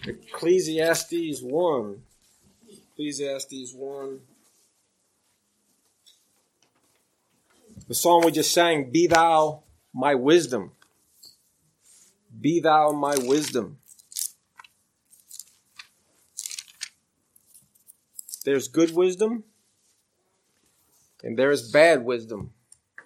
Ecclesiastes 1. Ecclesiastes 1. The song we just sang, Be Thou My Wisdom. Be Thou My Wisdom. There's good wisdom and there's bad wisdom.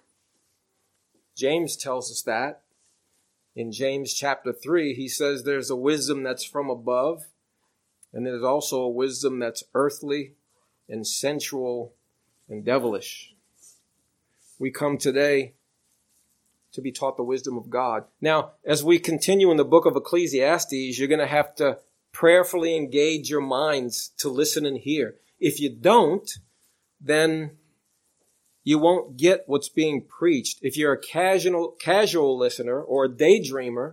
James tells us that. In James chapter 3, he says there's a wisdom that's from above, and there's also a wisdom that's earthly and sensual and devilish. We come today to be taught the wisdom of God. Now, as we continue in the book of Ecclesiastes, you're going to have to prayerfully engage your minds to listen and hear. If you don't, then you won't get what's being preached. If you're a casual listener or a daydreamer,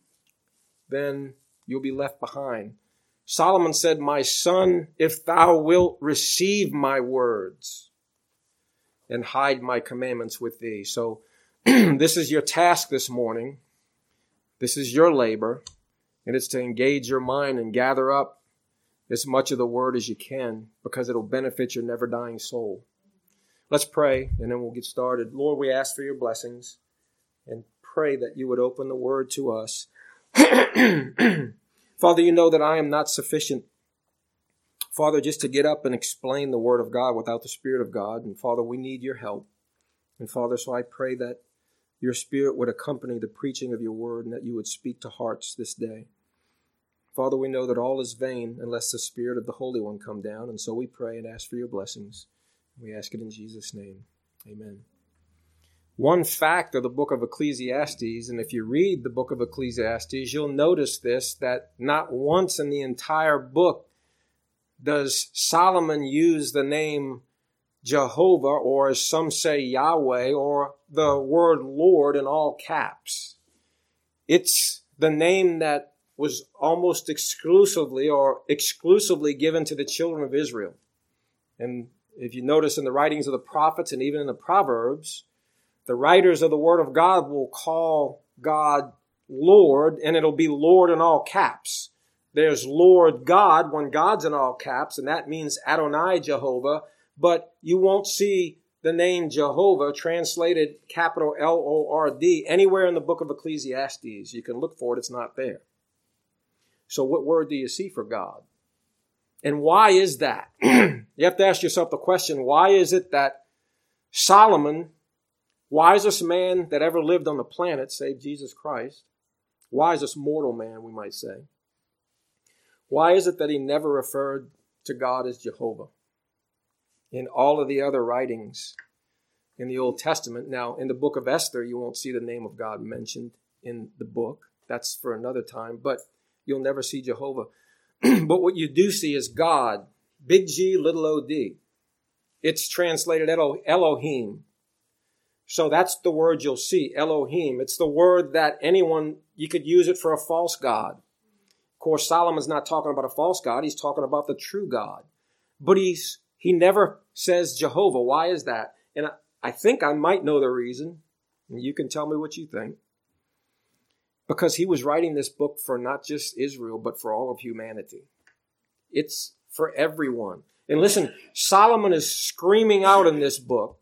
then you'll be left behind. Solomon said, My son, if thou wilt receive my words and hide my commandments with thee. So this is your task this morning. This is your labor, and it's to engage your mind and gather up as much of the word as you can, because it'll benefit your never-dying soul. Let's pray, and then we'll get started. Lord, we ask for your blessings and pray that you would open the word to us. Father, you know that I am not sufficient, Father, just to get up and explain the word of God without the Spirit of God. And Father, we need your help. And Father, so I pray that your Spirit would accompany the preaching of your word and that you would speak to hearts this day. Father, we know that all is vain unless the Spirit of the Holy One come down. And so we pray and ask for your blessings. We ask it in Jesus' name. Amen. One fact of the book of Ecclesiastes, and if you read the book of Ecclesiastes, you'll notice this, that not once in the entire book does Solomon use the name Jehovah, or as some say Yahweh, or the word Lord in all caps. It's the name that was almost exclusively given to the children of Israel. And if you notice in the writings of the prophets and even in the Proverbs, the writers of the Word of God will call God Lord, and it'll be Lord in all caps. There's Lord God when God's in all caps, and that means Adonai Jehovah, but you won't see the name Jehovah translated capital L-O-R-D anywhere in the book of Ecclesiastes. You can look for it, it's not there. So what word do you see for God? And why is that? You have to ask yourself the question, why is it that Solomon, wisest man that ever lived on the planet, save Jesus Christ, wisest mortal man, we might say, why is it that he never referred to God as Jehovah? In all of the other writings in the Old Testament, now in the book of Esther, you won't see the name of God mentioned in the book. That's for another time, but you'll never see Jehovah. But what you do see is God, big G, little o-d. It's translated Elohim. So that's the word you'll see, Elohim. It's the word that you could use it for a false god. Of course, Solomon's not talking about a false god. He's talking about the true God. But he never says Jehovah. Why is that? And I think I might know the reason. And you can tell me what you think. Because he was writing this book for not just Israel, but for all of humanity. It's for everyone. And listen, Solomon is screaming out in this book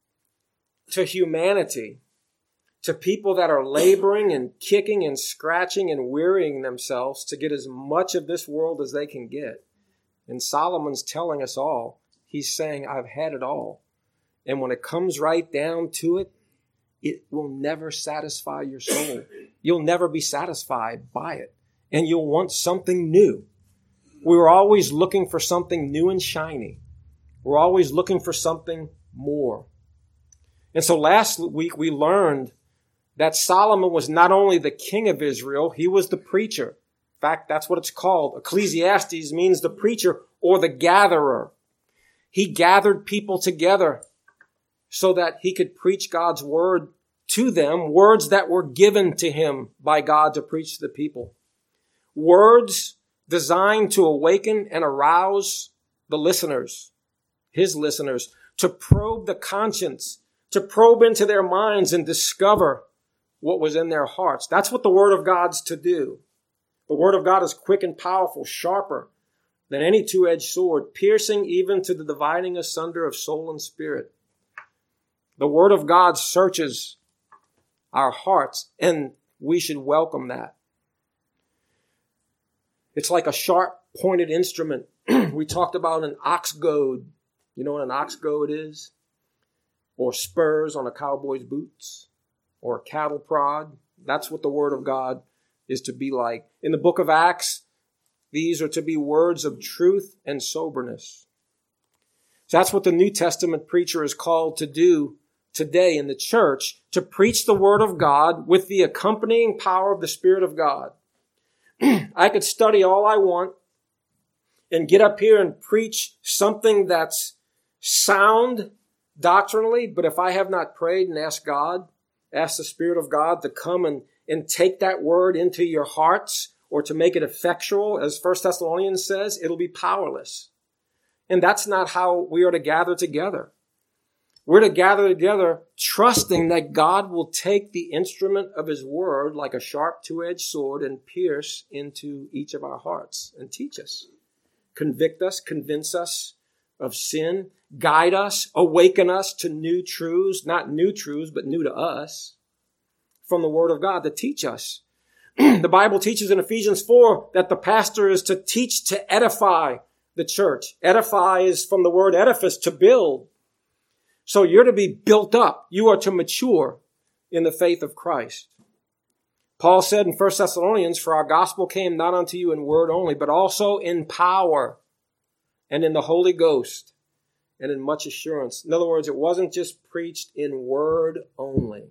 to humanity, to people that are laboring and kicking and scratching and wearying themselves to get as much of this world as they can get. And Solomon's telling us all, he's saying, I've had it all. And when it comes right down to it, it will never satisfy your soul. You'll never be satisfied by it. And you'll want something new. We're always looking for something new and shiny. We're always looking for something more. And so last week we learned that Solomon was not only the king of Israel, he was the preacher. In fact, that's what it's called. Ecclesiastes means the preacher or the gatherer. He gathered people together so that he could preach God's word to them, words that were given to him by God to preach to the people. Words designed to awaken and arouse the listeners, his listeners, to probe the conscience, to probe into their minds and discover what was in their hearts. That's what the Word of God's to do. The word of God is quick and powerful, sharper than any two-edged sword, piercing even to the dividing asunder of soul and spirit. The word of God searches our hearts, and we should welcome that. It's like a sharp, pointed instrument. We talked about an ox goad. You know what an ox goad is? Or spurs on a cowboy's boots, or a cattle prod. That's what the word of God is to be like. In the book of Acts, these are to be words of truth and soberness. So that's what the New Testament preacher is called to do today in the church, to preach the word of God with the accompanying power of the Spirit of God. I could study all I want and get up here and preach something that's sound doctrinally, but if I have not prayed and asked God, ask the Spirit of God to come and take that word into your hearts or to make it effectual, as 1 Thessalonians says, it'll be powerless. And that's not how we are to gather together. We're to gather together trusting that God will take the instrument of his word like a sharp two-edged sword and pierce into each of our hearts and teach us, convict us, convince us of sin, guide us, awaken us to new truths, not new truths, but new to us from the word of God to teach us. The Bible teaches in Ephesians 4 that the pastor is to teach to edify the church. Edify is from the word edifice, to build. So you're to be built up. You are to mature in the faith of Christ. Paul said in 1 Thessalonians, for our gospel came not unto you in word only, but also in power and in the Holy Ghost and in much assurance. In other words, it wasn't just preached in word only.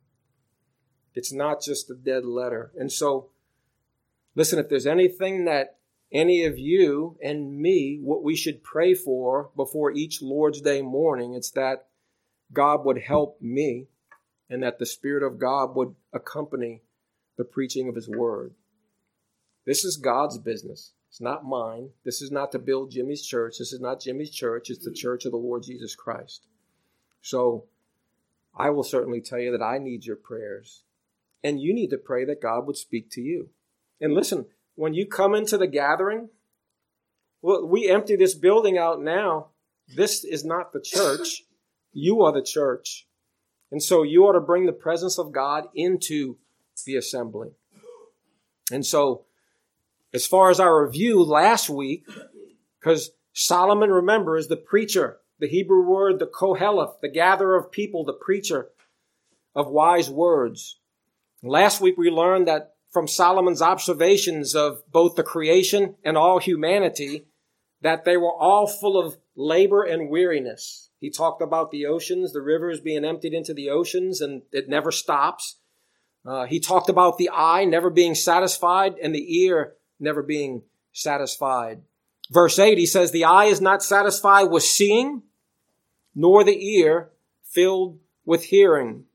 It's not just a dead letter. And so, listen, if there's anything that any of you and me, what we should pray for before each Lord's Day morning, it's that God would help me and that the Spirit of God would accompany the preaching of his word. This is God's business. It's not mine. This is not to build Jimmy's church. This is not Jimmy's church. It's the church of the Lord Jesus Christ. So I will certainly tell you that I need your prayers. And you need to pray that God would speak to you. And listen, when you come into the gathering, well, we empty this building out now. This is not the church. You are the church. And so you ought to bring the presence of God into the assembly. And so, as far as our review last week, because Solomon, remember, is the preacher, the Hebrew word, the koheleth, the gatherer of people, the preacher of wise words. Last week we learned that from Solomon's observations of both the creation and all humanity, that they were all full of labor and weariness. He talked about the oceans, the rivers being emptied into the oceans, and it never stops. He talked about the eye never being satisfied and the ear never being satisfied. Verse 8, he says, the eye is not satisfied with seeing, nor the ear filled with hearing.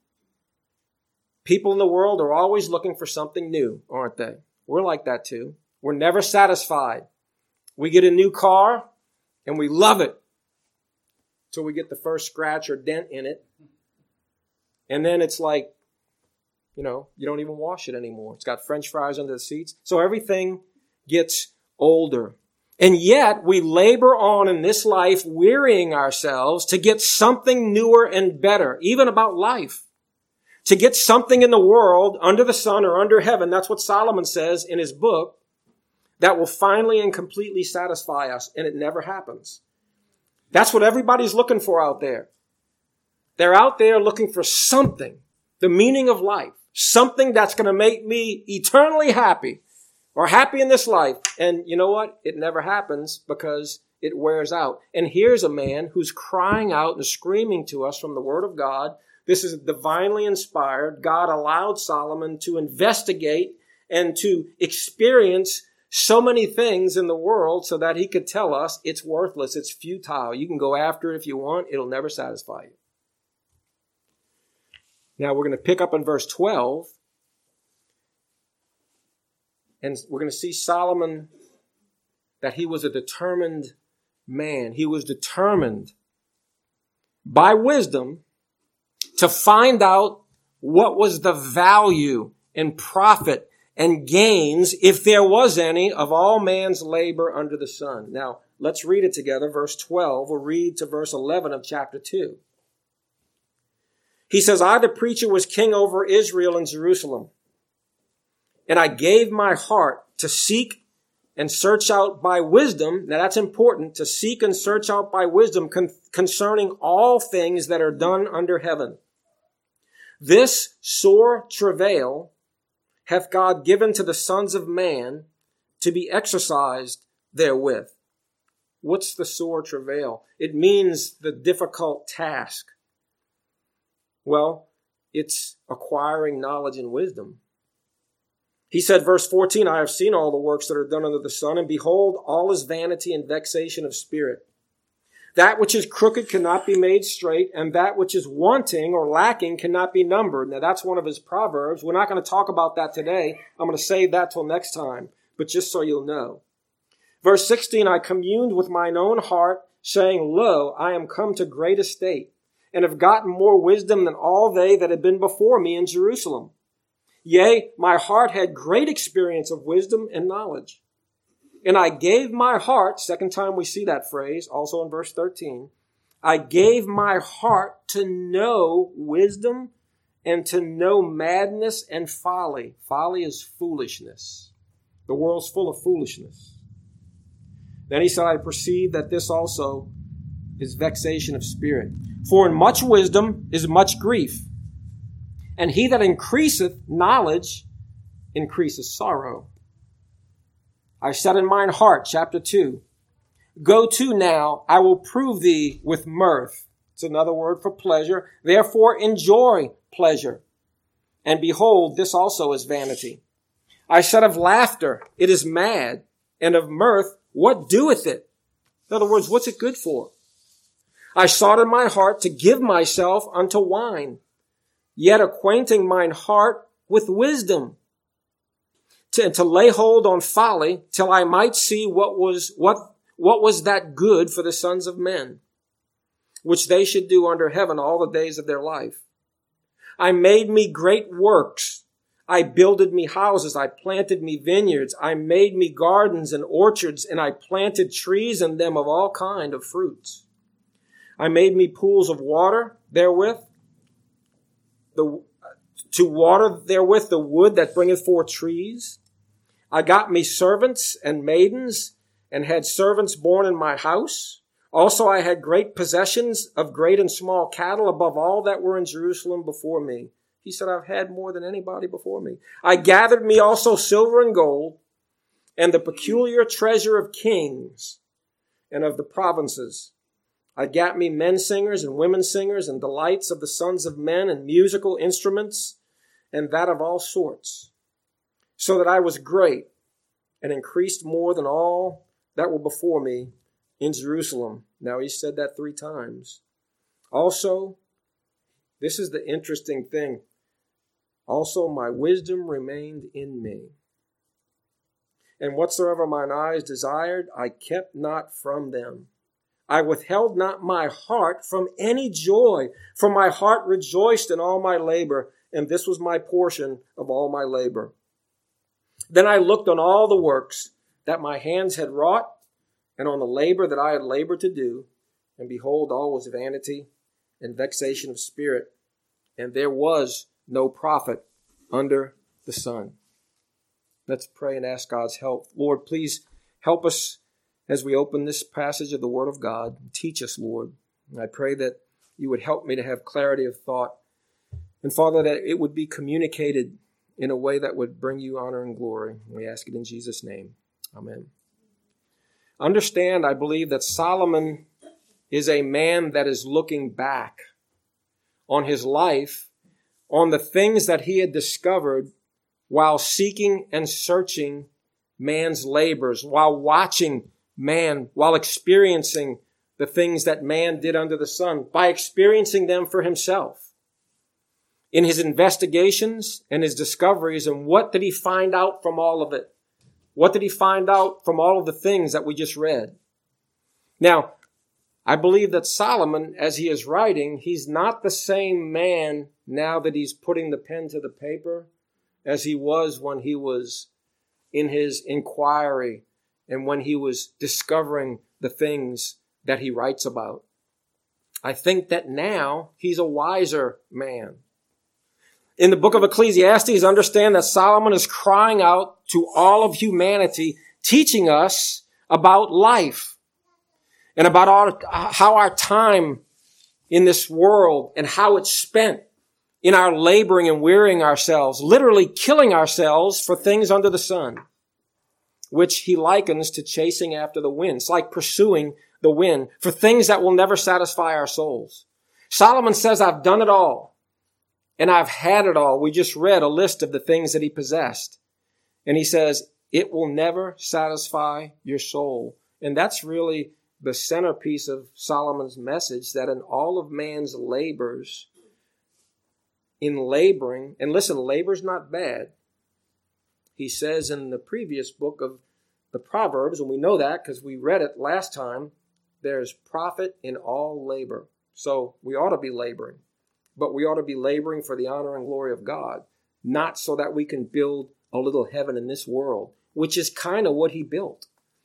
People in the world are always looking for something new, aren't they? We're like that too. We're never satisfied. We get a new car and we love it till we get the first scratch or dent in it. And then it's like, you don't even wash it anymore. It's got French fries under the seats. So everything gets older. And yet we labor on in this life, wearying ourselves to get something newer and better, even about life. To get something in the world, under the sun or under heaven, that's what Solomon says in his book, that will finally and completely satisfy us, and it never happens. That's what everybody's looking for out there. They're out there looking for something, the meaning of life, something that's going to make me eternally happy or happy in this life. And you know what? It never happens because it wears out. And here's a man who's crying out and screaming to us from the Word of God. This is divinely inspired. God allowed Solomon to investigate and to experience so many things in the world so that he could tell us it's worthless, it's futile. You can go after it if you want. It'll never satisfy you. Now we're going to pick up in verse 12. And we're going to see Solomon, that he was a determined man. He was determined by wisdom to find out what was the value and profit and gains, if there was any, of all man's labor under the sun. Now, let's read it together. Verse 12, we'll read to verse 11 of chapter 2. He says, I, the preacher, was king over Israel and Jerusalem, and I gave my heart to seek and search out by wisdom. Now that's important, to seek and search out by wisdom concerning all things that are done under heaven. This sore travail hath God given to the sons of man to be exercised therewith. What's the sore travail? It means the difficult task. Well, it's acquiring knowledge and wisdom. He said, verse 14, I have seen all the works that are done under the sun, and behold, all is vanity and vexation of spirit. That which is crooked cannot be made straight, and that which is wanting or lacking cannot be numbered. Now, that's one of his proverbs. We're not going to talk about that today. I'm going to save that till next time, but just so you'll know. Verse 16, I communed with mine own heart, saying, Lo, I am come to great estate, and have gotten more wisdom than all they that had been before me in Jerusalem. Yea, my heart had great experience of wisdom and knowledge. And I gave my heart, second time we see that phrase, also in verse 13, I gave my heart to know wisdom and to know madness and folly. Folly is foolishness. The world's full of foolishness. Then he said, I perceive that this also is vexation of spirit. For in much wisdom is much grief. And he that increaseth knowledge increases sorrow. I said in mine heart, chapter 2, Go to now, I will prove thee with mirth. It's another word for pleasure. Therefore enjoy pleasure. And behold, this also is vanity. I said of laughter, it is mad. And of mirth, what doeth it? In other words, what's it good for? I sought in my heart to give myself unto wine, yet acquainting mine heart with wisdom, to lay hold on folly, till I might see what was that good for the sons of men, which they should do under heaven all the days of their life. I made me great works. I builded me houses. I planted me vineyards. I made me gardens and orchards, and I planted trees in them of all kind of fruits. I made me pools of water therewith, to water therewith the wood that bringeth forth trees. I got me servants and maidens, and had servants born in my house. Also I had great possessions of great and small cattle above all that were in Jerusalem before me. He said, I've had more than anybody before me. I gathered me also silver and gold, and the peculiar treasure of kings and of the provinces. I got me men singers and women singers, and delights of the sons of men, and musical instruments, and that of all sorts. So that I was great, and increased more than all that were before me in Jerusalem. Now he said that 3 times. Also, this is the interesting thing. Also, my wisdom remained in me. And whatsoever mine eyes desired, I kept not from them. I withheld not my heart from any joy, for my heart rejoiced in all my labor, and this was my portion of all my labor. Then I looked on all the works that my hands had wrought, and on the labor that I had labored to do, and behold, all was vanity and vexation of spirit, and there was no profit under the sun. Let's pray and ask God's help. Lord, please help us as we open this passage of the Word of God. Teach us, Lord. And I pray that you would help me to have clarity of thought. And Father, that it would be communicated in a way that would bring you honor and glory. We ask it in Jesus' name. Amen. Understand, I believe, that Solomon is a man that is looking back on his life, on the things that he had discovered while seeking and searching man's labors, while watching man, while experiencing the things that man did under the sun, by experiencing them for himself. In his investigations and his discoveries, and what did he find out from all of it? What did he find out from all of the things that we just read? Now, I believe that Solomon, as he is writing, he's not the same man now that he's putting the pen to the paper as he was when he was in his inquiry and when he was discovering the things that he writes about. I think that now he's a wiser man. In the book of Ecclesiastes, understand that Solomon is crying out to all of humanity, teaching us about life and about how our time in this world and how it's spent in our laboring and wearying ourselves, literally killing ourselves for things under the sun, which he likens to chasing after the wind. It's like pursuing the wind for things that will never satisfy our souls. Solomon says, I've done it all and I've had it all. We just read a list of the things that he possessed. And he says, it will never satisfy your soul. And that's really the centerpiece of Solomon's message, that in all of man's labors, in laboring, and listen, labor's not bad. He says in the previous book of the Proverbs, and we know that because we read it last time, there's profit in all labor. So we ought to be laboring, but we ought to be laboring for the honor and glory of God, not so that we can build a little heaven in this world, which is kind of what he built.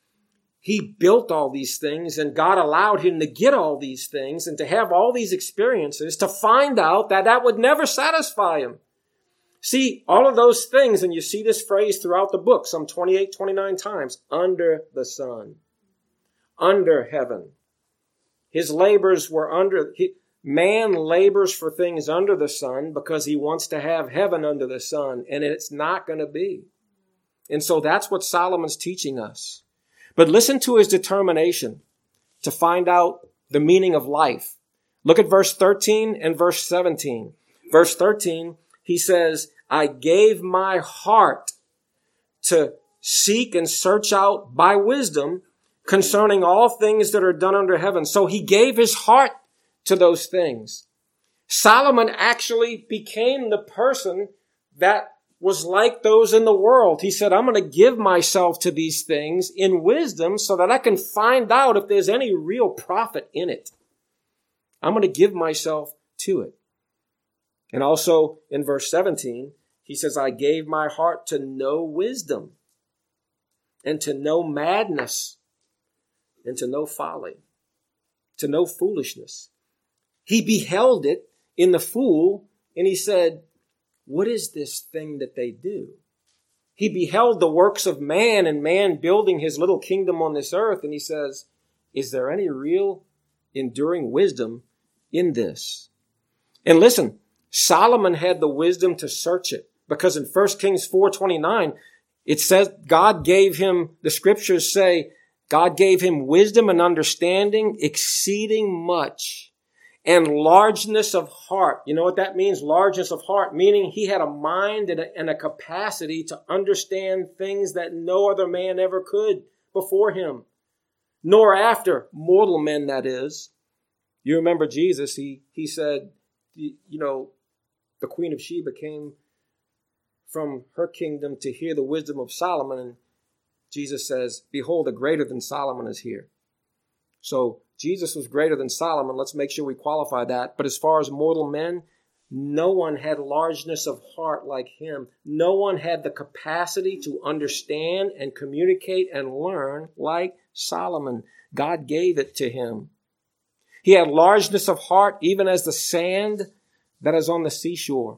He built all these things, and God allowed him to get all these things and to have all these experiences to find out that that would never satisfy him. See, all of those things, and you see this phrase throughout the book, some 28, 29 times, under the sun, under heaven. His labors were man labors for things under the sun because he wants to have heaven under the sun, and it's not going to be. And so that's what Solomon's teaching us. But listen to his determination to find out the meaning of life. Look at verse 13 and verse 17. Verse 13, he says, I gave my heart to seek and search out by wisdom concerning all things that are done under heaven. So he gave his heart to those things. Solomon actually became the person that was like those in the world. He said, I'm going to give myself to these things in wisdom so that I can find out if there's any real profit in it. I'm going to give myself to it. And also in verse 17, he says, I gave my heart to know wisdom and to know madness and to know folly, to know foolishness. He beheld it in the fool and he said, what is this thing that they do? He beheld the works of man and man building his little kingdom on this earth. And he says, is there any real enduring wisdom in this? And listen, Solomon had the wisdom to search it because in 1 Kings 4:29, it says God gave him, the scriptures say, God gave him wisdom and understanding exceeding much. And largeness of heart. You know what that means? Largeness of heart, meaning he had a mind and a capacity to understand things that no other man ever could before him, nor after, mortal men, that is. You remember Jesus, he said, you know, the Queen of Sheba came from her kingdom to hear the wisdom of Solomon. And Jesus says, behold, a greater than Solomon is here. So Jesus was greater than Solomon. Let's make sure we qualify that. But as far as mortal men, no one had largeness of heart like him. No one had the capacity to understand and communicate and learn like Solomon. God gave it to him. He had largeness of heart even as the sand that is on the seashore.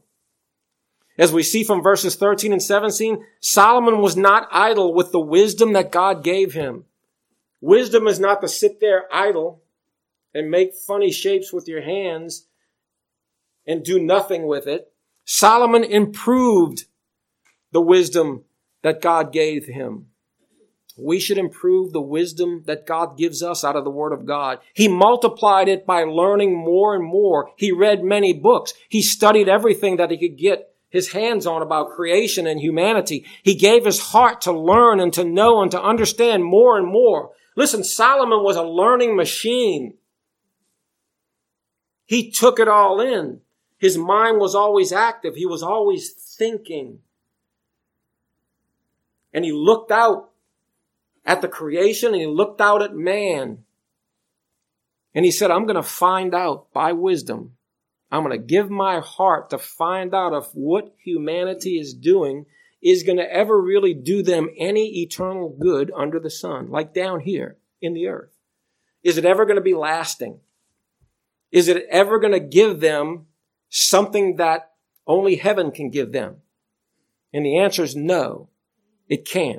As we see from verses 13 and 17, Solomon was not idle with the wisdom that God gave him. Wisdom is not to sit there idle and make funny shapes with your hands and do nothing with it. Solomon improved the wisdom that God gave him. We should improve the wisdom that God gives us out of the Word of God. He multiplied it by learning more and more. He read many books. He studied everything that he could get his hands on about creation and humanity. He gave his heart to learn and to know and to understand more and more. Listen, Solomon was a learning machine. He took it all in. His mind was always active. He was always thinking. And he looked out at the creation and he looked out at man. And he said, I'm going to find out by wisdom I'm going to give my heart to find out if what humanity is doing is going to ever really do them any eternal good under the sun, like down here in the earth. Is it ever going to be lasting? Is it ever going to give them something that only heaven can give them? And the answer is no, it can't.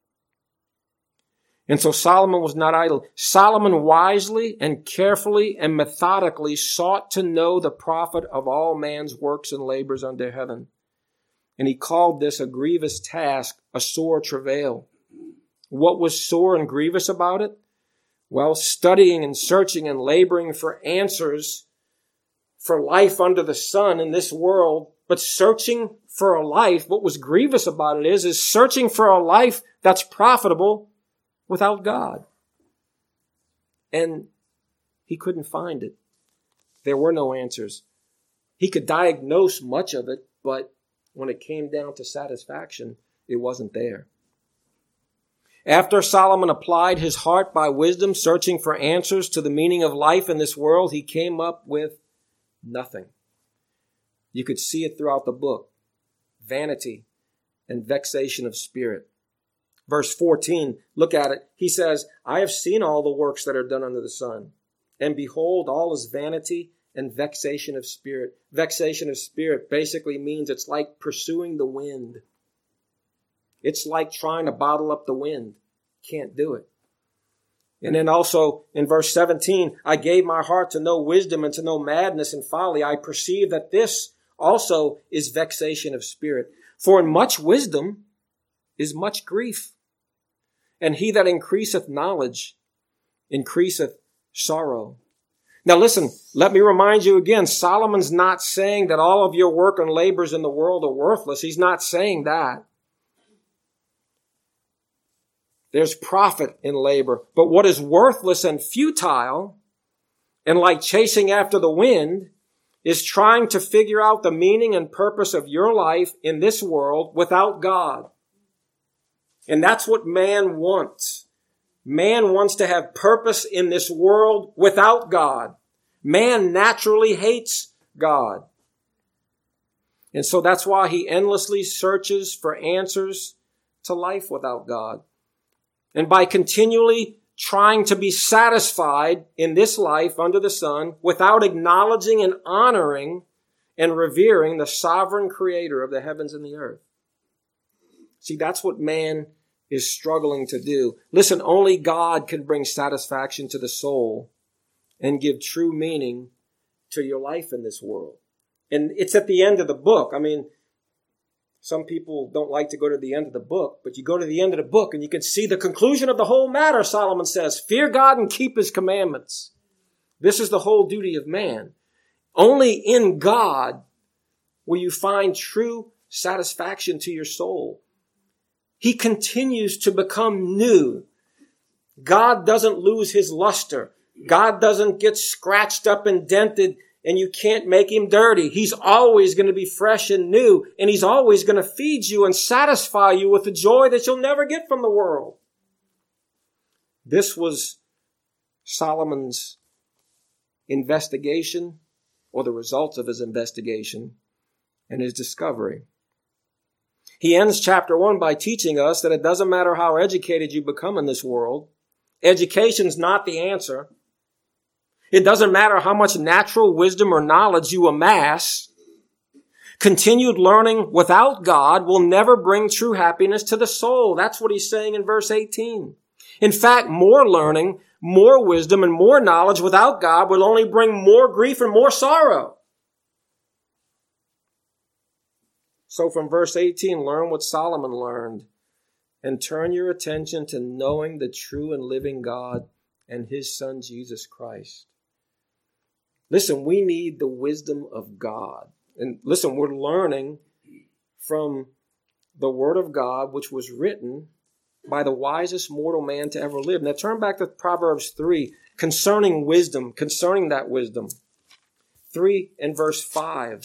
And so Solomon was not idle. Solomon wisely and carefully and methodically sought to know the profit of all man's works and labors under heaven. And he called this a grievous task, a sore travail. What was sore and grievous about it? Well, studying and searching and laboring for answers for life under the sun in this world, but searching for a life, what was grievous about it is searching for a life that's profitable without God. And he couldn't find it. There were no answers. He could diagnose much of it, but when it came down to satisfaction, it wasn't there. After Solomon applied his heart by wisdom, searching for answers to the meaning of life in this world, he came up with nothing. You could see it throughout the book. Vanity and vexation of spirit. Verse 14, look at it. He says, I have seen all the works that are done under the sun, and behold, all is vanity and vexation of spirit. Vexation of spirit basically means it's like pursuing the wind. It's like trying to bottle up the wind. Can't do it. And then also in verse 17, I gave my heart to know wisdom and to know madness and folly. I perceive that this also is vexation of spirit. For in much wisdom is much grief. And he that increaseth knowledge increaseth sorrow. Now listen, let me remind you again, Solomon's not saying that all of your work and labors in the world are worthless. He's not saying that. There's profit in labor. But what is worthless and futile, and like chasing after the wind, is trying to figure out the meaning and purpose of your life in this world without God. And that's what man wants. Man wants to have purpose in this world without God. Man naturally hates God. And so that's why he endlessly searches for answers to life without God. And by continually trying to be satisfied in this life under the sun without acknowledging and honoring and revering the sovereign creator of the heavens and the earth. See, that's what man is struggling to do. Listen, only God can bring satisfaction to the soul and give true meaning to your life in this world. And it's at the end of the book. I mean, some people don't like to go to the end of the book, but you go to the end of the book and you can see the conclusion of the whole matter, Solomon says. Fear God and keep his commandments. This is the whole duty of man. Only in God will you find true satisfaction to your soul. He continues to become new. God doesn't lose his luster. God doesn't get scratched up and dented and you can't make him dirty. He's always going to be fresh and new, and he's always going to feed you and satisfy you with the joy that you'll never get from the world. This was Solomon's investigation, or the results of his investigation and his discovery. He ends chapter 1 by teaching us that it doesn't matter how educated you become in this world. Education's not the answer. It doesn't matter how much natural wisdom or knowledge you amass. Continued learning without God will never bring true happiness to the soul. That's what he's saying in verse 18. In fact, more learning, more wisdom, and more knowledge without God will only bring more grief and more sorrow. So from verse 18, learn what Solomon learned and turn your attention to knowing the true and living God and his Son, Jesus Christ. Listen, we need the wisdom of God. And listen, we're learning from the Word of God, which was written by the wisest mortal man to ever live. Now turn back to Proverbs 3 concerning wisdom, concerning that wisdom. 3 and verse 5.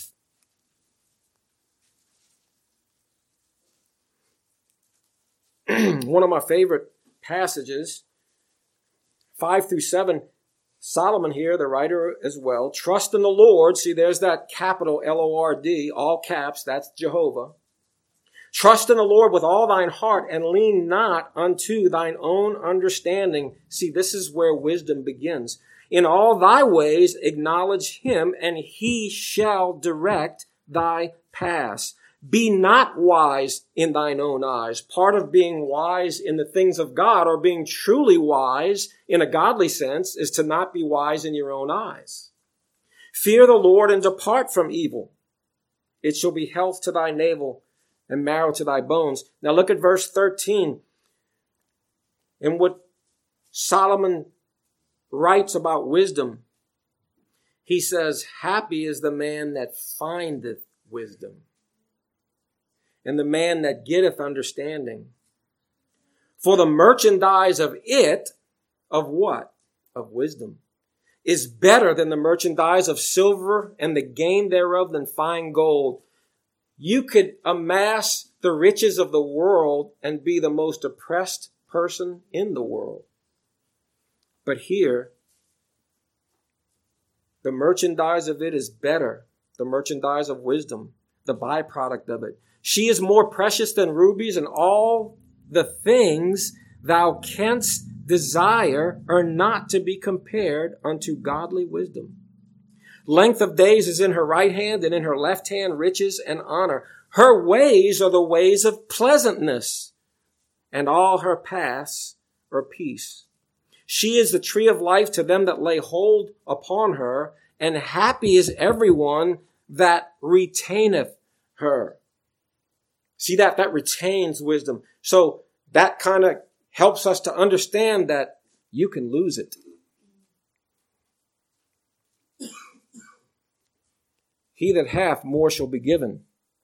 One of my favorite passages, 5 through 7. Solomon here, the writer as well, trust in the Lord. See, there's that capital Lord, all caps, that's Jehovah. Trust in the Lord with all thine heart and lean not unto thine own understanding. See, this is where wisdom begins. In all thy ways acknowledge him, and he shall direct thy paths. Be not wise in thine own eyes. Part of being wise in the things of God, or being truly wise in a godly sense, is to not be wise in your own eyes. Fear the Lord and depart from evil. It shall be health to thy navel and marrow to thy bones. Now look at verse 13. And what Solomon writes about wisdom, he says, happy is the man that findeth wisdom, and the man that getteth understanding. For the merchandise of it, of what? Of wisdom, is better than the merchandise of silver, and the gain thereof than fine gold. You could amass the riches of the world and be the most oppressed person in the world. But here, the merchandise of it is better, the merchandise of wisdom, the byproduct of it. She is more precious than rubies, and all the things thou canst desire are not to be compared unto godly wisdom. Length of days is in her right hand, and in her left hand riches and honor. Her ways are the ways of pleasantness, and all her paths are peace. She is the tree of life to them that lay hold upon her, and happy is everyone that retaineth her. See that retains wisdom. So that kind of helps us to understand that you can lose it. He that hath, more shall be given.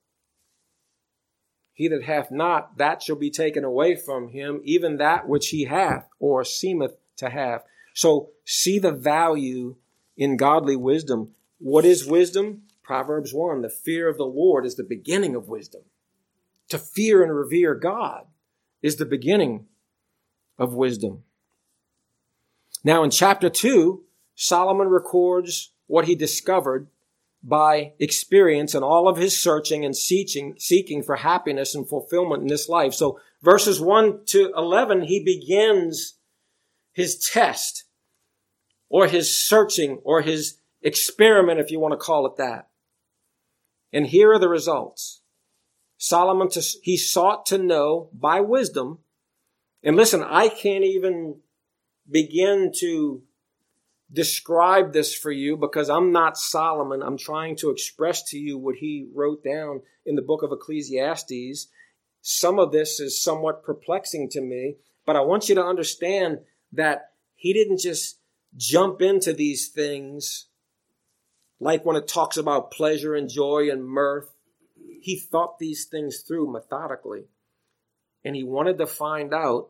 He that hath not, that shall be taken away from him, even that which he hath, or seemeth to have. So see the value in godly wisdom. What is wisdom? Proverbs 1, the fear of the Lord is the beginning of wisdom. To fear and revere God is the beginning of wisdom. Now in chapter 2, Solomon records what he discovered by experience and all of his searching and seeking for happiness and fulfillment in this life. So verses 1 to 11, he begins his test, or his searching, or his experiment, if you want to call it that. And here are the results. Solomon, he sought to know by wisdom. And listen, I can't even begin to describe this for you because I'm not Solomon. I'm trying to express to you what he wrote down in the book of Ecclesiastes. Some of this is somewhat perplexing to me, but I want you to understand that he didn't just jump into these things like when it talks about pleasure and joy and mirth. He thought these things through methodically, and he wanted to find out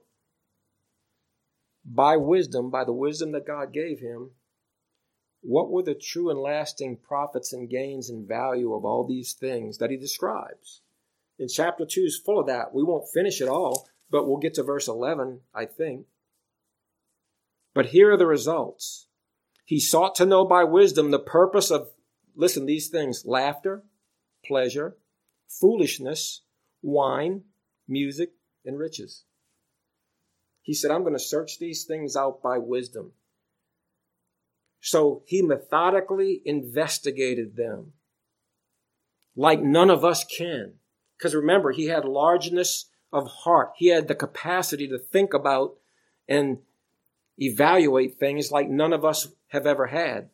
by wisdom, by the wisdom that God gave him, what were the true and lasting profits and gains and value of all these things that he describes. And chapter 2 is full of that. We won't finish it all, but we'll get to verse 11, I think. But here are the results. He sought to know by wisdom the purpose of, listen, these things: laughter, pleasure, foolishness, wine, music, and riches. He said, I'm going to search these things out by wisdom. So he methodically investigated them like none of us can. Because remember, he had largeness of heart. He had the capacity to think about and evaluate things like none of us have ever had.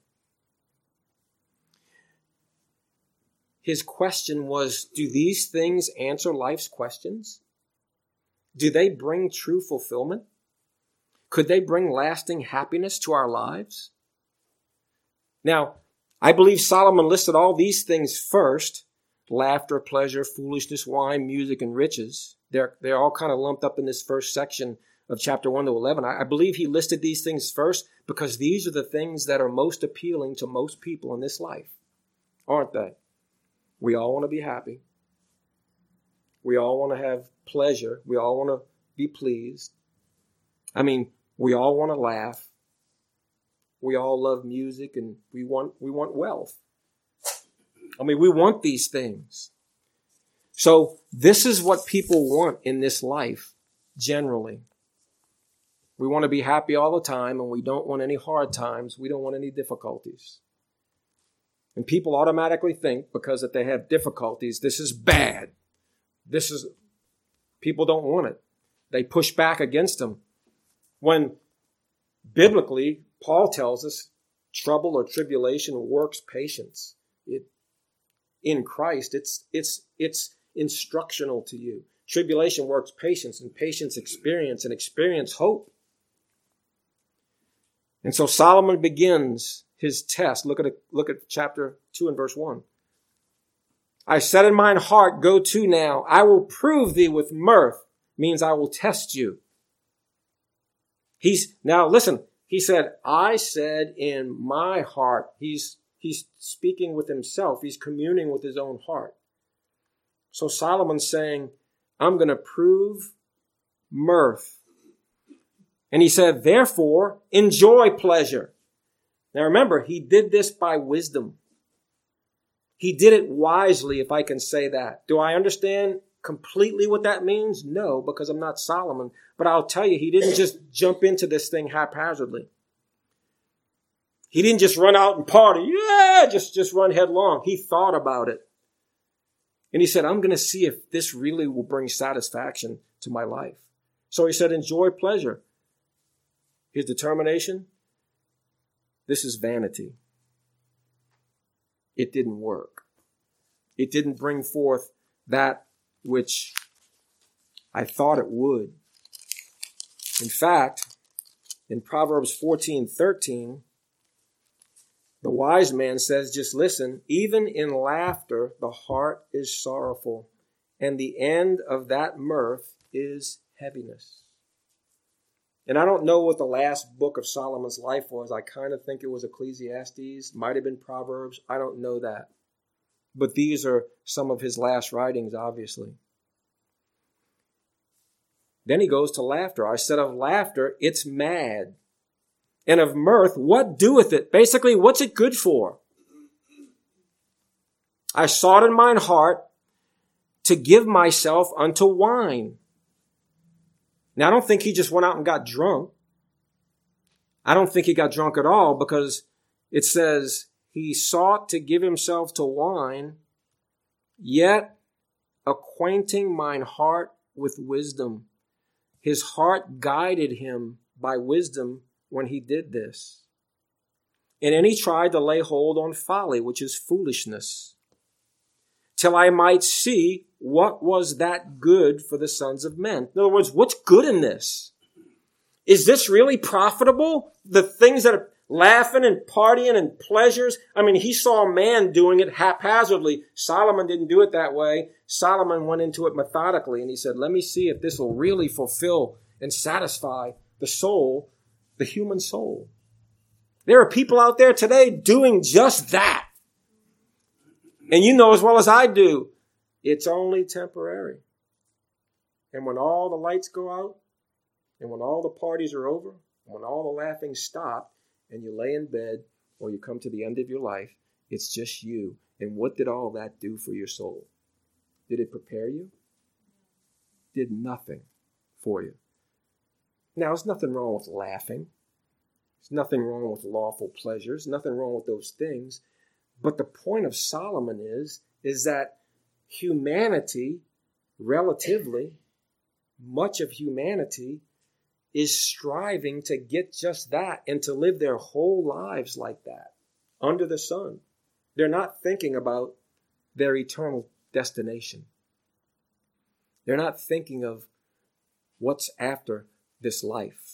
His question was, do these things answer life's questions? Do they bring true fulfillment? Could they bring lasting happiness to our lives? Now, I believe Solomon listed all these things first: laughter, pleasure, foolishness, wine, music, and riches. They're all kind of lumped up in this first section of chapter 1 to 11. I believe he listed these things first because these are the things that are most appealing to most people in this life, aren't they? We all want to be happy. We all want to have pleasure. We all want to be pleased. I mean, we all want to laugh. We all love music and we want wealth. I mean, we want these things. So this is what people want in this life, generally. We want to be happy all the time, and we don't want any hard times. We don't want any difficulties. And people automatically think, because if they have difficulties, this is bad. People don't want it. They push back against them. When biblically, Paul tells us, trouble or tribulation works patience. In Christ, it's instructional to you. Tribulation works patience, and patience experience, and experience hope. And so Solomon begins his test. Look at chapter 2 and verse 1. I said in mine heart, go to now. I will prove thee with mirth. Means I will test you. Now listen, he said, I said in my heart. He's speaking with himself. He's communing with his own heart. So Solomon's saying, I'm going to prove mirth. And he said, therefore, enjoy pleasure. Now remember, he did this by wisdom. He did it wisely, if I can say that. Do I understand completely what that means? No, because I'm not Solomon. But I'll tell you, he didn't just jump into this thing haphazardly. He didn't just run out and party. Yeah, just run headlong. He thought about it. And he said, I'm going to see if this really will bring satisfaction to my life. So he said, enjoy pleasure. His determination, this is vanity. It didn't work. It didn't bring forth that which I thought it would. In fact, in Proverbs 14:13, the wise man says, just listen, even in laughter, the heart is sorrowful, and the end of that mirth is heaviness. And I don't know what the last book of Solomon's life was. I kind of think it was Ecclesiastes, might have been Proverbs. I don't know that. But these are some of his last writings, obviously. Then he goes to laughter. I said of laughter, it's mad. And of mirth, what doeth it? Basically, what's it good for? I sought in mine heart to give myself unto wine. Now, I don't think he just went out and got drunk. I don't think he got drunk at all, because it says he sought to give himself to wine, yet acquainting mine heart with wisdom. His heart guided him by wisdom when he did this. And then he tried to lay hold on folly, which is foolishness, till I might see what was that good for the sons of men. In other words, what's good in this? Is this really profitable? The things that are laughing and partying and pleasures. I mean, he saw man doing it haphazardly. Solomon didn't do it that way. Solomon went into it methodically, and he said, let me see if this will really fulfill and satisfy the soul, the human soul. There are people out there today doing just that. And you know as well as I do, it's only temporary. And when all the lights go out, and when all the parties are over, and when all the laughing stops, and you lay in bed, or you come to the end of your life, it's just you. And what did all that do for your soul? Did it prepare you? Did nothing for you. Now, there's nothing wrong with laughing. There's nothing wrong with lawful pleasures. Nothing wrong with those things. But the point of Solomon is that humanity, relatively, much of humanity is striving to get just that and to live their whole lives like that, under the sun. They're not thinking about their eternal destination. They're not thinking of what's after this life.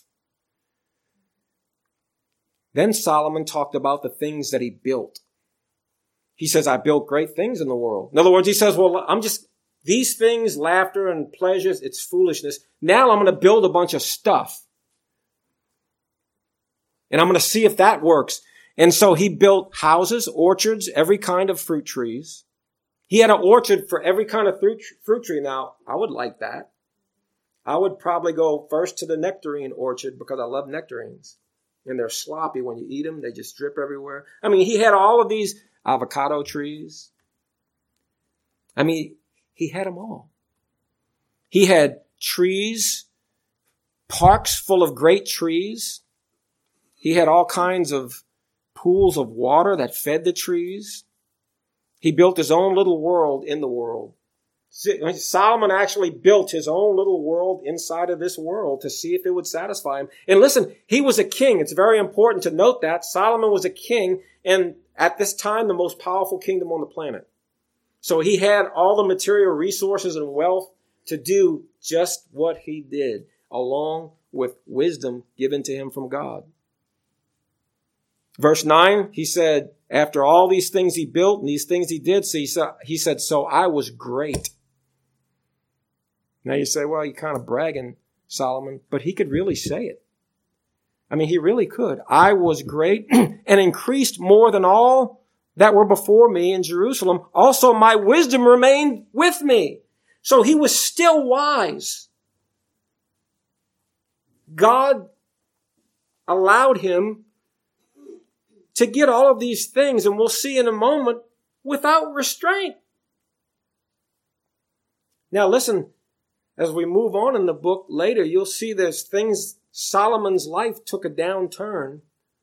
Then Solomon talked about the things that he built. He says, I built great things in the world. In other words, he says, well, these things, laughter and pleasures, it's foolishness. Now I'm going to build a bunch of stuff. And I'm going to see if that works. And so he built houses, orchards, every kind of fruit trees. He had an orchard for every kind of fruit tree. Now, I would like that. I would probably go first to the nectarine orchard because I love nectarines. And they're sloppy when you eat them. They just drip everywhere. I mean, he had all of these avocado trees. I mean, he had them all. He had trees, parks full of great trees. He had all kinds of pools of water that fed the trees. He built his own little world in the world. Solomon actually built his own little world inside of this world to see if it would satisfy him. And listen, he was a king. It's very important to note that Solomon was a king, and at this time, the most powerful kingdom on the planet. So he had all the material resources and wealth to do just what he did, along with wisdom given to him from God. Verse 9, he said, after all these things he built and these things he did, so he said, so I was great. Now you say, well, you're kind of bragging, Solomon, but he could really say it. I mean, he really could. I was great and increased more than all that were before me in Jerusalem. Also, my wisdom remained with me. So he was still wise. God allowed him to get all of these things, and we'll see in a moment, without restraint. Now listen, as we move on in the book later, you'll see there's things, Solomon's life took a downturn.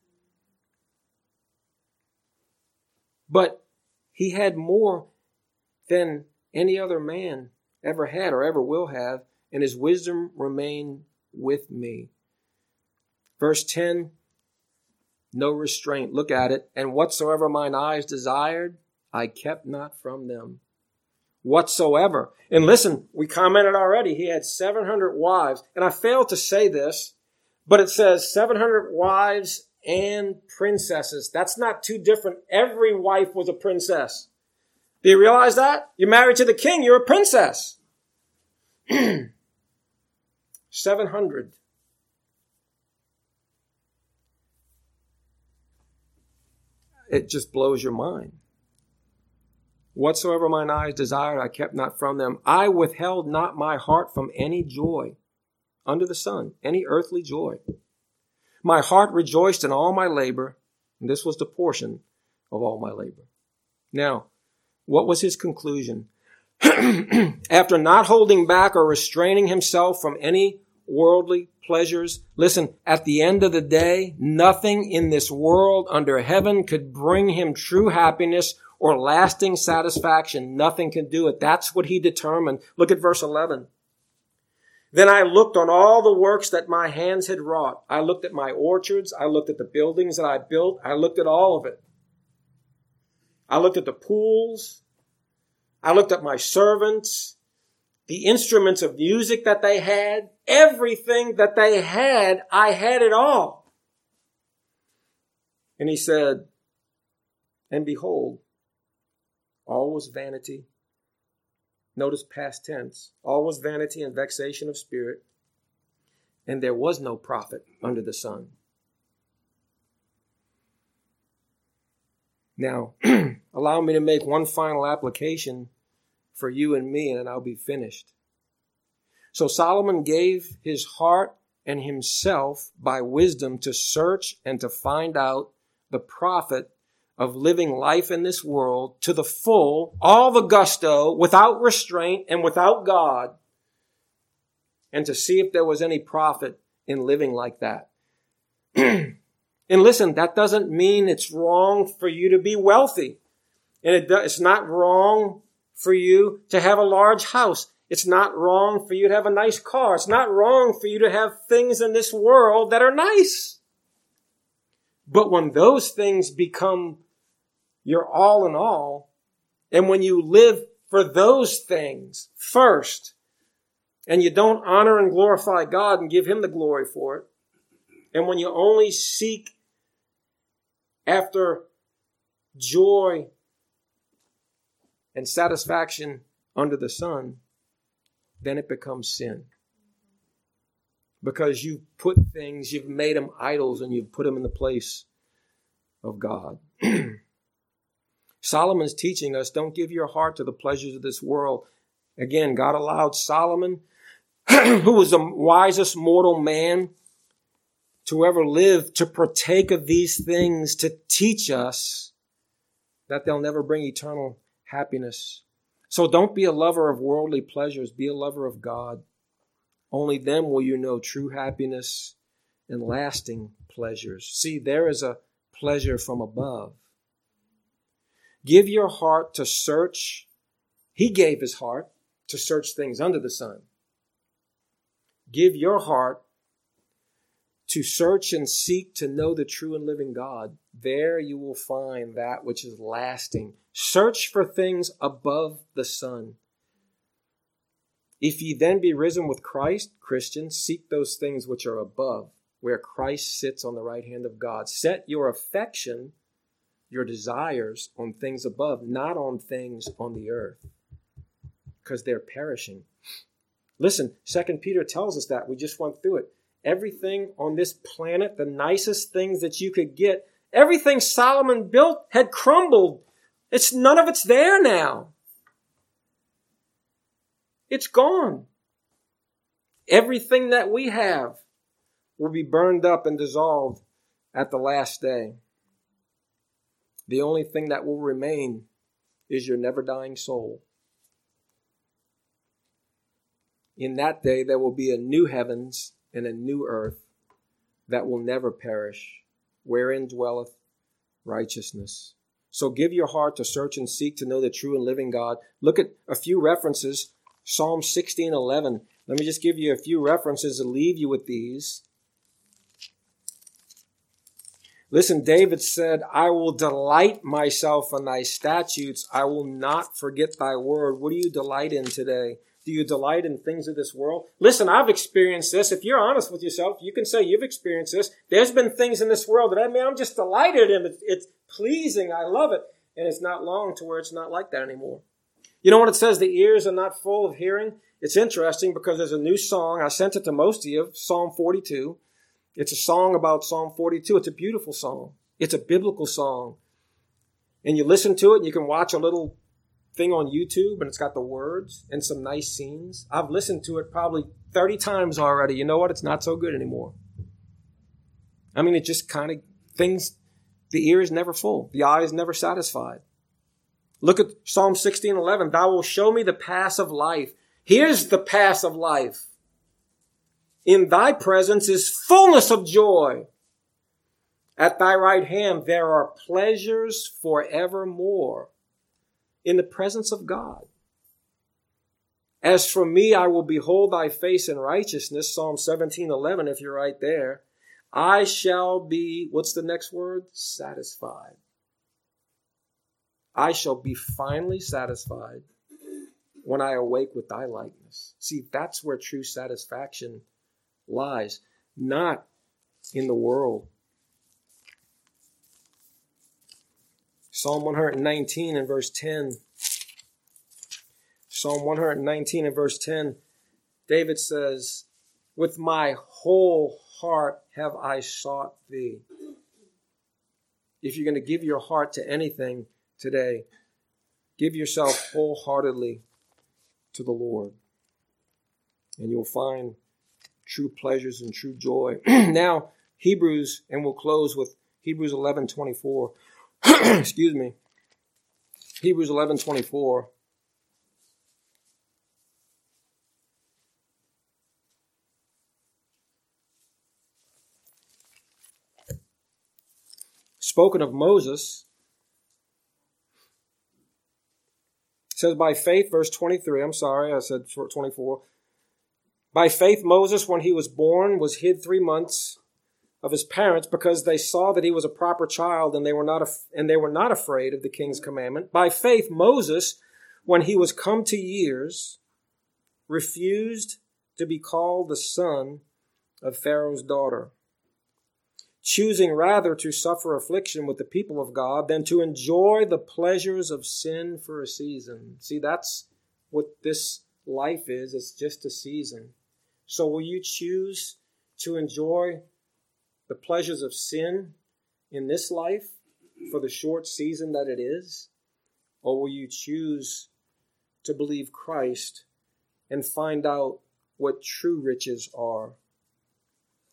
But he had more than any other man ever had or ever will have, and his wisdom remained with me. Verse 10, no restraint. Look at it. And whatsoever mine eyes desired, I kept not from them. Whatsoever. And listen, we commented already, he had 700 wives. And I failed to say this, but it says 700 wives and princesses. That's not too different. Every wife was a princess. Do you realize that? You're married to the king, you're a princess. 700. It just blows your mind. Whatsoever mine eyes desired, I kept not from them. I withheld not my heart from any joy under the sun, any earthly joy. My heart rejoiced in all my labor, and this was the portion of all my labor. Now, what was his conclusion? After not holding back or restraining himself from any worldly pleasures, listen, at the end of the day, nothing in this world under heaven could bring him true happiness or lasting satisfaction. Nothing can do it. That's what he determined. Look at verse 11. Then I looked on all the works that my hands had wrought. I looked at my orchards. I looked at the buildings that I built. I looked at all of it. I looked at the pools. I looked at my servants, the instruments of music that they had, everything that they had, I had it all. And he said, and behold, all was vanity. Notice past tense. All was vanity and vexation of spirit, and there was no profit under the sun. Now, allow me to make one final application for you and me, and then I'll be finished. So Solomon gave his heart and himself by wisdom to search and to find out the profit of living life in this world to the full, all the gusto, without restraint and without God, and to see if there was any profit in living like that. And listen, that doesn't mean it's wrong for you to be wealthy. And it's not wrong for you to have a large house. It's not wrong for you to have a nice car. It's not wrong for you to have things in this world that are nice. But when those things become your all in all, and when you live for those things first, and you don't honor and glorify God and give Him the glory for it, and when you only seek after joy and satisfaction under the sun, then it becomes sin. Because you've made them idols, and you've put them in the place of God. Solomon's teaching us, don't give your heart to the pleasures of this world. Again, God allowed Solomon, who was the wisest mortal man, to ever live to partake of these things to teach us that they'll never bring eternal happiness. So don't be a lover of worldly pleasures. Be a lover of God. Only then will you know true happiness and lasting pleasures. See, there is a pleasure from above. Give your heart to search. He gave his heart to search things under the sun. Give your heart to search and seek to know the true and living God. There you will find that which is lasting. Search for things above the sun. If ye then be risen with Christ, Christians, seek those things which are above, where Christ sits on the right hand of God. Set your affection, your desires on things above, not on things on the earth, because they're perishing. Listen, 2 Peter tells us that. We just went through it. Everything on this planet, the nicest things that you could get, everything Solomon built had crumbled. None of it's there now. It's gone. Everything that we have will be burned up and dissolved at the last day. The only thing that will remain is your never-dying soul. In that day, there will be a new heavens and a new earth that will never perish, wherein dwelleth righteousness. So give your heart to search and seek to know the true and living God. Look at a few references. Psalm 16:11. Let me just give you a few references and leave you with these. Listen, David said, I will delight myself in thy statutes. I will not forget thy word. What do you delight in today? Do you delight in things of this world? Listen, I've experienced this. If you're honest with yourself, you can say you've experienced this. There's been things in this world that I'm just delighted in. It's pleasing. I love it. And it's not long to where it's not like that anymore. You know what it says? The ears are not full of hearing. It's interesting because there's a new song. I sent it to most of you, Psalm 42. It's a song about Psalm 42. It's a beautiful song. It's a biblical song. And you listen to it and you can watch a little thing on YouTube and it's got the words and some nice scenes. I've listened to it probably 30 times already. You know what? It's not so good anymore. I mean, it just kind of things, the ear is never full. The eye is never satisfied. Look at Psalm 16:11. Thou wilt show me the paths of life. Here's the path of life. In thy presence is fullness of joy. At thy right hand there are pleasures forevermore. In the presence of God. As for me, I will behold thy face in righteousness. Psalm 17:11, if you're right there. I shall be, what's the next word? Satisfied. I shall be finally satisfied when I awake with thy likeness. See, that's where true satisfaction lies, not in the world. Psalm 119 and verse 10. Psalm 119 and verse 10, David says, with my whole heart have I sought thee. If you're going to give your heart to anything today, give yourself wholeheartedly to the Lord. And you'll find true pleasures and true joy. Now, Hebrews, and we'll close with Hebrews 11:24. Excuse me. Hebrews 11:24. Spoken of Moses, it says by faith, verse 23, I'm sorry, I said 24. By faith, Moses, when he was born, was hid 3 months of his parents because they saw that he was a proper child and they were not afraid of the king's commandment. By faith, Moses, when he was come to years, refused to be called the son of Pharaoh's daughter, choosing rather to suffer affliction with the people of God than to enjoy the pleasures of sin for a season. See, that's what this life is. It's just a season. So will you choose to enjoy the pleasures of sin in this life for the short season that it is? Or will you choose to believe Christ and find out what true riches are?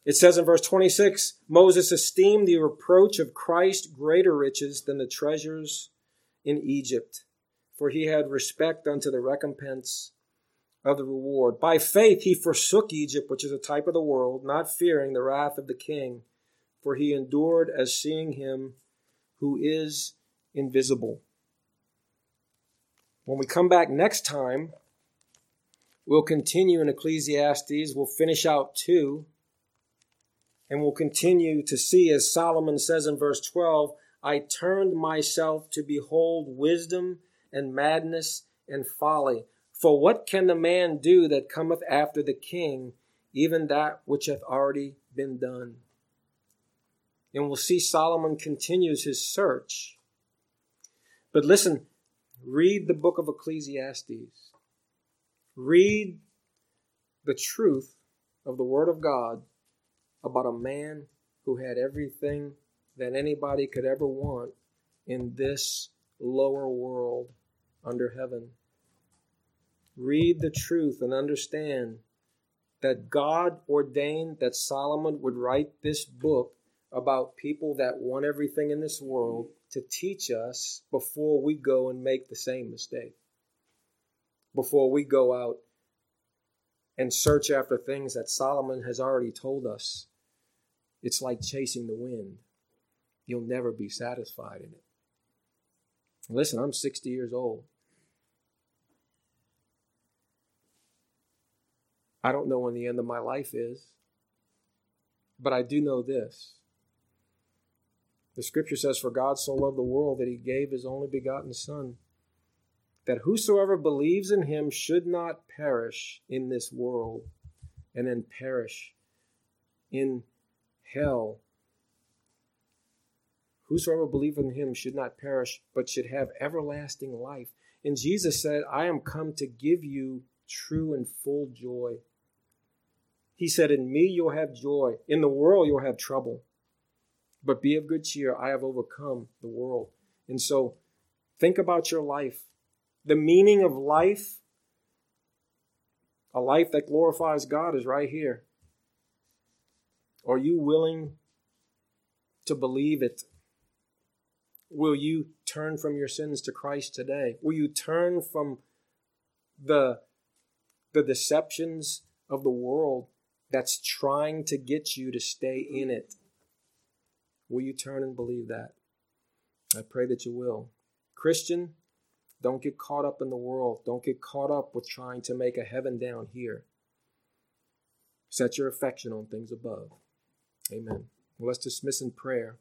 It says in verse 26, Moses esteemed the reproach of Christ greater riches than the treasures in Egypt, for he had respect unto the recompense of the reward. By faith he forsook Egypt, which is a type of the world, not fearing the wrath of the king, for he endured as seeing him who is invisible. When we come back next time, we'll continue in Ecclesiastes. We'll finish out 2. And we'll continue to see, as Solomon says in verse 12, I turned myself to behold wisdom and madness and folly. For what can the man do that cometh after the king, even that which hath already been done? And we'll see Solomon continues his search. But listen, read the book of Ecclesiastes. Read the truth of the Word of God about a man who had everything that anybody could ever want in this lower world under heaven. Read the truth and understand that God ordained that Solomon would write this book about people that want everything in this world to teach us before we go and make the same mistake. Before we go out and search after things that Solomon has already told us. It's like chasing the wind. You'll never be satisfied in it. Listen, I'm 60 years old. I don't know when the end of my life is, but I do know this. The scripture says, for God so loved the world that he gave his only begotten Son, that whosoever believes in him should not perish in this world and then perish in hell. Whosoever believeth in him should not perish, but should have everlasting life. And Jesus said, I am come to give you true and full joy. He said, in me you'll have joy. In the world you'll have trouble. But be of good cheer. I have overcome the world. And so think about your life. The meaning of life, a life that glorifies God, is right here. Are you willing to believe it? Will you turn from your sins to Christ today? Will you turn from the deceptions of the world that's trying to get you to stay in it? Will you turn and believe that? I pray that you will. Christian, don't get caught up in the world. Don't get caught up with trying to make a heaven down here. Set your affection on things above. Amen. Well, let's dismiss in prayer.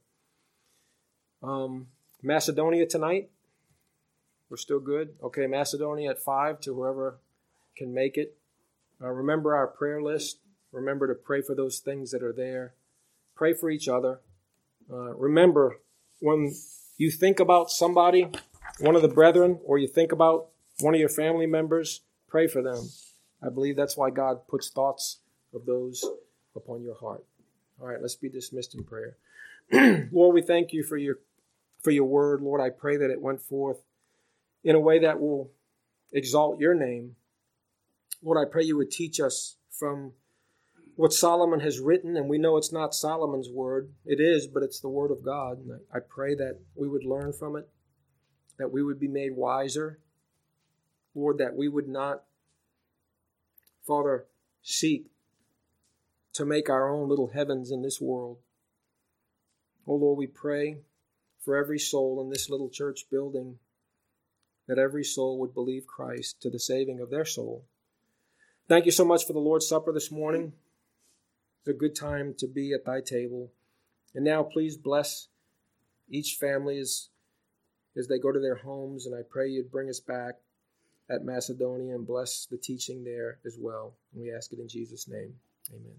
Macedonia tonight. We're still good? Okay, Macedonia at 5 to whoever can make it. Remember our prayer list. Remember to pray for those things that are there. Pray for each other. Remember, when you think about somebody, one of the brethren, or you think about one of your family members, pray for them. I believe that's why God puts thoughts of those upon your heart. All right, let's be dismissed in prayer. Lord, we thank you for your word. Lord, I pray that it went forth in a way that will exalt your name. Lord, I pray you would teach us from what Solomon has written, and we know it's not Solomon's word. It is, but it's the word of God. And I pray that we would learn from it, that we would be made wiser. Lord, that we would not, Father, seek to make our own little heavens in this world. Oh, Lord, we pray for every soul in this little church building, that every soul would believe Christ to the saving of their soul. Thank you so much for the Lord's Supper this morning. It's a good time to be at thy table. And now please bless each family as they go to their homes, and I pray you'd bring us back at Macedonia and bless the teaching there as well. And we ask it in Jesus' name. Amen.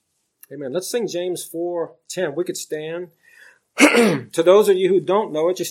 Amen. Let's sing James 4:10. We could stand. To those of you who don't know it, just